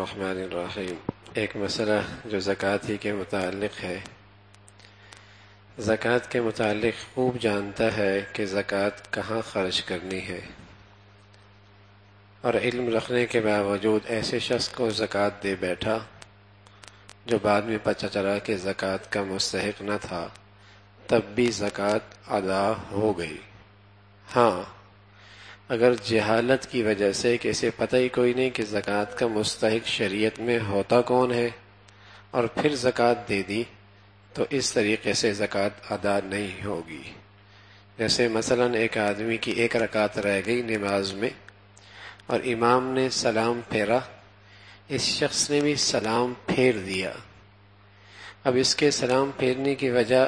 الرحمن الرحیم۔ ایک مسئلہ جو زکوٰۃ ہی کے متعلق ہے۔ زکوٰۃ کے متعلق خوب جانتا ہے کہ زکوٰۃ کہاں خرچ کرنی ہے، اور علم رکھنے کے باوجود ایسے شخص کو زکوٰۃ دے بیٹھا جو بعد میں پتہ چلا کہ زکوٰۃ کا مستحق نہ تھا، تب بھی زکوٰۃ ادا ہو گئی۔ ہاں، اگر جہالت کی وجہ سے کہ اسے پتہ ہی کوئی نہیں کہ زکوٰۃ کا مستحق شریعت میں ہوتا کون ہے، اور پھر زکوٰۃ دے دی، تو اس طریقے سے زکوٰۃ ادا نہیں ہوگی۔ جیسے مثلا ایک آدمی کی 1 رکعت رہ گئی نماز میں، اور امام نے سلام پھیرا، اس شخص نے بھی سلام پھیر دیا۔ اب اس کے سلام پھیرنے کی وجہ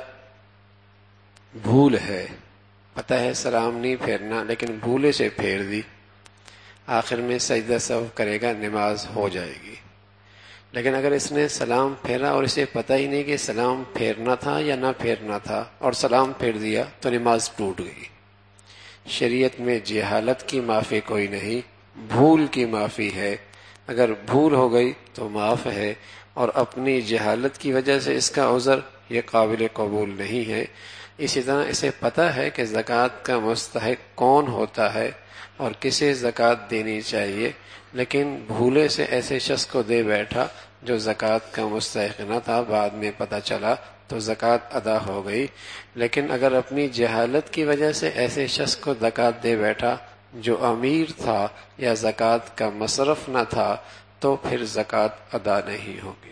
بھول ہے، پتہ ہے سلام نہیں پھیرنا لیکن بھولے سے پھیر دی، آخر میں سجدہ سہو کرے گا، نماز ہو جائے گی۔ لیکن اگر اس نے سلام پھیرا اور اسے پتہ ہی نہیں کہ سلام پھیرنا تھا یا نہ پھیرنا تھا، اور سلام پھیر دیا، تو نماز ٹوٹ گئی۔ شریعت میں جہالت کی معافی کوئی نہیں، بھول کی معافی ہے۔ اگر بھول ہو گئی تو معاف ہے، اور اپنی جہالت کی وجہ سے اس کا عذر یہ قابل قبول نہیں ہے۔ اسی طرح اسے پتہ ہے کہ زکوٰۃ کا مستحق کون ہوتا ہے اور کسے زکوٰۃ دینی چاہیے، لیکن بھولے سے ایسے شخص کو دے بیٹھا جو زکوٰۃ کا مستحق نہ تھا، بعد میں پتہ چلا تو زکوٰۃ ادا ہو گئی۔ لیکن اگر اپنی جہالت کی وجہ سے ایسے شخص کو زکوٰۃ دے بیٹھا جو امیر تھا یا زکوٰۃ کا مصرف نہ تھا، تو پھر زکوٰۃ ادا نہیں ہوگی۔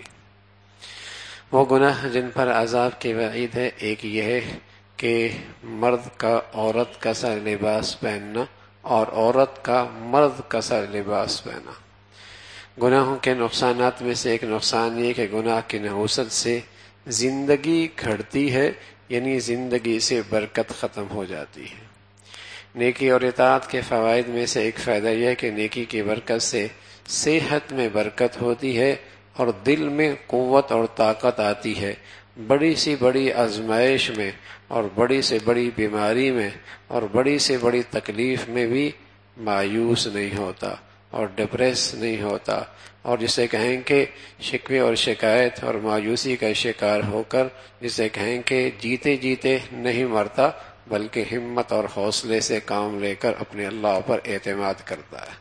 وہ گناہ جن پر عذاب کی وعید ہے، ایک یہ ہے کہ مرد کا عورت کا سا لباس پہننا اور عورت کا مرد کا سا لباس پہننا۔ گناہوں کے نقصانات میں سے ایک نقصان یہ کہ گناہ کی نحوست سے زندگی گھٹتی ہے، یعنی زندگی سے برکت ختم ہو جاتی ہے۔ نیکی اور اطاعت کے فوائد میں سے ایک فائدہ یہ ہے کہ نیکی کی برکت سے صحت میں برکت ہوتی ہے اور دل میں قوت اور طاقت آتی ہے۔ بڑی سی بڑی آزمائش میں اور بڑی سے بڑی بیماری میں اور بڑی سے بڑی تکلیف میں بھی مایوس نہیں ہوتا اور ڈپریس نہیں ہوتا، اور جسے کہیں کہ شکوے اور شکایت اور مایوسی کا شکار ہو کر جسے کہیں کہ جیتے جیتے نہیں مرتا، بلکہ ہمت اور حوصلے سے کام لے کر اپنے اللہ پر اعتماد کرتا ہے۔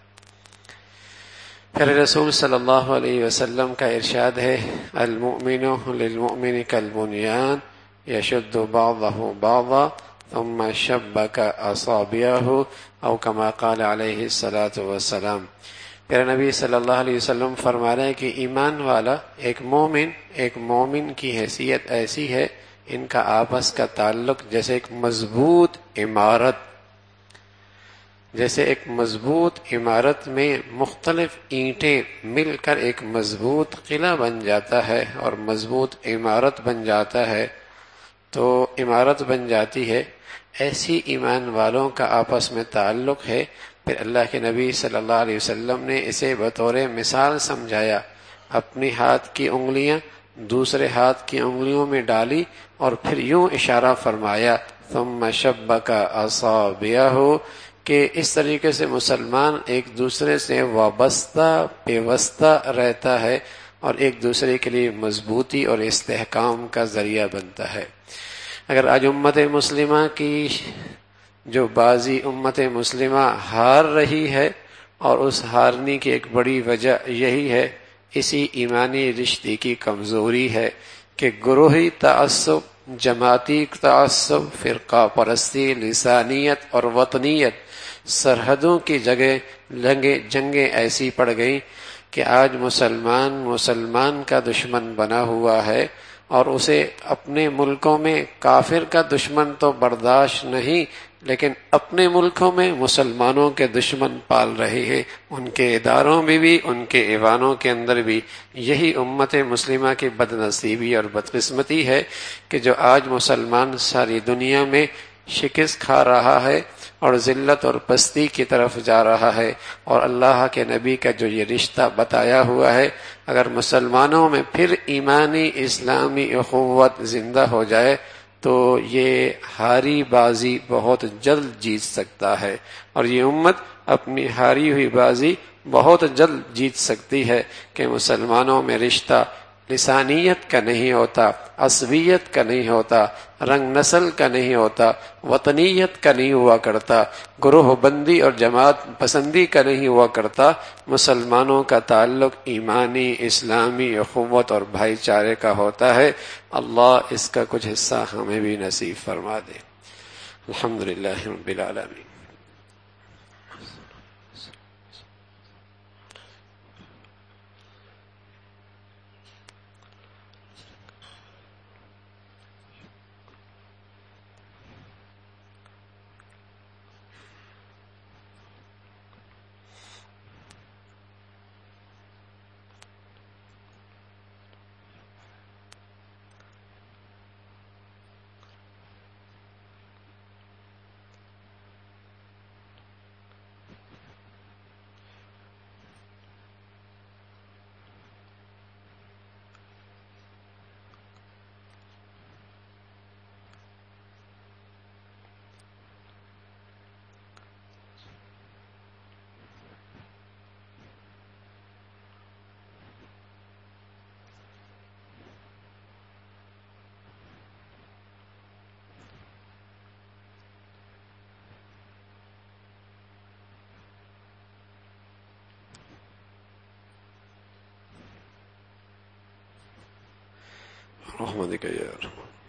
پھر رسول صلی اللہ علیہ وسلم کا ارشاد ہے، المؤمن للمؤمن کالبنیان یشد بعضہ بعضا ثم شبک اصابعہ او کما قال علیہ الصلاۃ والسلام۔ پھر نبی صلی اللہ علیہ وسلم فرما رہے ہیں کہ ایمان والا ایک مومن کی حیثیت ایسی ہے، ان کا آپس کا تعلق جیسے ایک مضبوط عمارت میں مختلف اینٹیں مل کر ایک مضبوط قلعہ بن جاتا ہے اور مضبوط عمارت بن جاتا ہے، تو عمارت بن جاتی ہے، ایسی ایمان والوں کا آپس میں تعلق ہے۔ پھر اللہ کے نبی صلی اللہ علیہ وسلم نے اسے بطور مثال سمجھایا، اپنی ہاتھ کی انگلیاں دوسرے ہاتھ کی انگلیوں میں ڈالی اور پھر یوں اشارہ فرمایا، ثم شبک اصابعہ، کہ اس طریقے سے مسلمان ایک دوسرے سے وابستہ پیوستہ رہتا ہے اور ایک دوسرے کے لیے مضبوطی اور استحکام کا ذریعہ بنتا ہے۔ اگر آج امت مسلمہ کی جو بازی امت مسلمہ ہار رہی ہے، اور اس ہارنے کی ایک بڑی وجہ یہی ہے، اسی ایمانی رشتے کی کمزوری ہے کہ گروہی تعصب، جماعتی تعصب، فرقہ پرستی، لسانیت اور وطنیت سرحدوں کی جگہ جنگیں ایسی پڑ گئیں کہ آج مسلمان کا دشمن بنا ہوا ہے، اور اسے اپنے ملکوں میں کافر کا دشمن تو برداشت نہیں، لیکن اپنے ملکوں میں مسلمانوں کے دشمن پال رہے ہیں، ان کے اداروں میں بھی، ان کے ایوانوں کے اندر بھی۔ یہی امت مسلمہ کی بد نصیبی اور بدقسمتی ہے کہ جو آج مسلمان ساری دنیا میں شکست کھا رہا ہے اور ذلت اور پستی کی طرف جا رہا ہے، اور اللہ کے نبی کا جو یہ رشتہ بتایا ہوا ہے، اگر مسلمانوں میں پھر ایمانی اسلامی اخوت زندہ ہو جائے تو یہ ہاری بازی بہت جلد جیت سکتا ہے، اور یہ امت اپنی ہاری ہوئی بازی بہت جلد جیت سکتی ہے کہ مسلمانوں میں رشتہ لسانیت کا نہیں ہوتا، عصبیت کا نہیں ہوتا، رنگ نسل کا نہیں ہوتا، وطنیت کا نہیں ہوا کرتا، گروہ بندی اور جماعت پسندی کا نہیں ہوا کرتا۔ مسلمانوں کا تعلق ایمانی، اسلامی، اخوت اور بھائی چارے کا ہوتا ہے۔ اللہ اس کا کچھ حصہ ہمیں بھی نصیب فرما دے۔ الحمدللہ رب العالمین۔ رحمتک یا رحمان۔